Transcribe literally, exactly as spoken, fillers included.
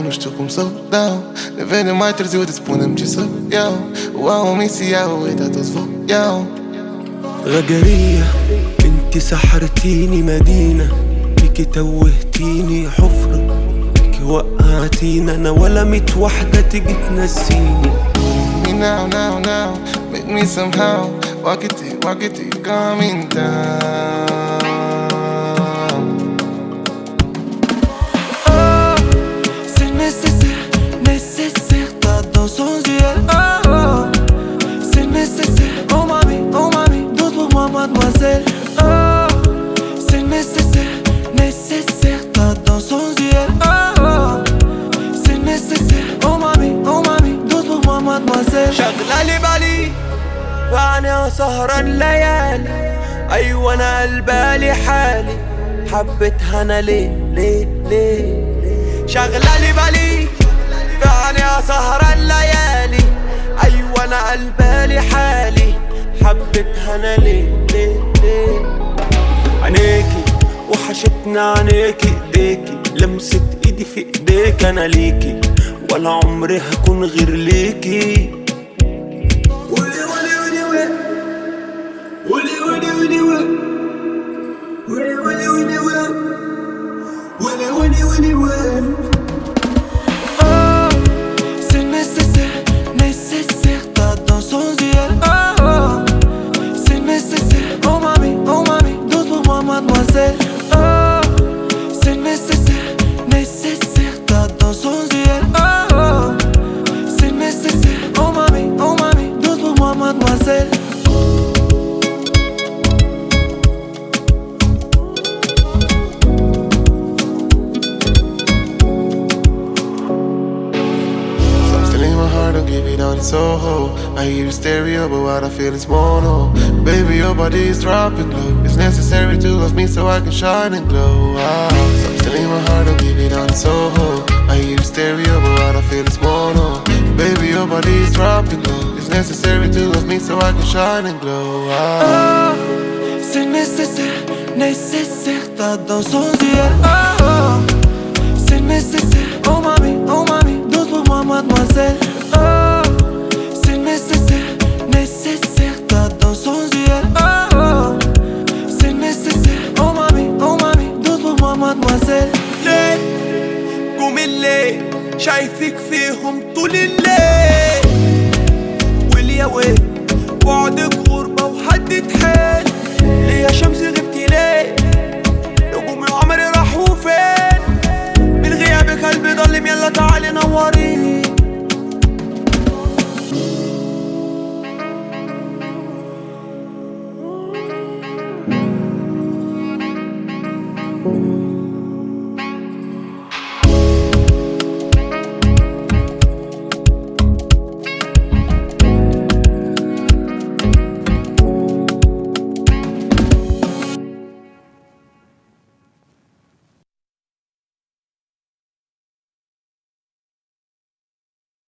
não estou como soldão. Devendo mais três eu dispondo de solhão. واو ميسي يا ويدا تصفو ياو. غجرية انتي سحرتيني مدينة، فيكي توهتيني حفرة، فيكي وقعتيني انا ولا ميت واحدة تيجي تنسيني. Me now, now, now, make me somehow walk it, walk it, coming down. Oh, c'est nécessaire, nécessaire, t'as dans son yeux. Oh, oh, c'est nécessaire, oh mami, oh mami, douce pour moi mademoiselle. Oh, c'est nécessaire, nécessaire, t'as dans son yeux. Oh, oh, c'est nécessaire, oh mami, oh mami, douce pour moi mademoiselle. شغلة لي بالي فأنا سهران ليالي، أيوة أنا قلبالي حالي، حبيتها أنا ليه ليه ليه. شغلة لي بالي فأنا سهران ليالي، أيوة أنا قلبالي حالي، حبيتها أنا ليه ليه ليه. عينيكي وحشتنا عينيكي، ايديكي لمسة ايدي في ايديك، انا ليكي ولا عمري هكون غير ليكي. ولي ولي ولي ولي ولي ولي ولي ولي ولي ولي ولي ولي ولي ولي. Oh, c'est nécessaire, nécessaire, t'as dans son yeux. Oh, oh, c'est nécessaire, oh mami, oh mami, douce pour moi mademoiselle. Oh, c'est nécessaire, nécessaire, t'as dans son yeux. Oh, oh, c'est nécessaire, oh mami, oh mami, douce pour moi mademoiselle. Don't give it all, it's Soho. I hear stereo, but what I feel is mono. Baby, your body is dropping low. It's necessary to love me so I can shine and glow. Ah, so I'm still in my heart, don't give it all, it's Soho. I hear stereo, but what I feel is mono. Baby, your body is dropping low. It's necessary to love me so I can shine and glow. Ah, oh, c'est nécessaire, nécessaire, t'as dans son yeux. Oh, oh, c'est nécessaire, oh mami, oh mami, douce pour moi mademoiselle. Oh, c'est nécessaire, nécessaire, t'as dans son yeux. Oh, oh, c'est nécessaire, oh mami, oh mami, douce pour moi mademoiselle. ليه قوم الليل شايفك فيهم طول الليل، واليا ويل بعدك غربة وحدة حيل، ليه يا شمس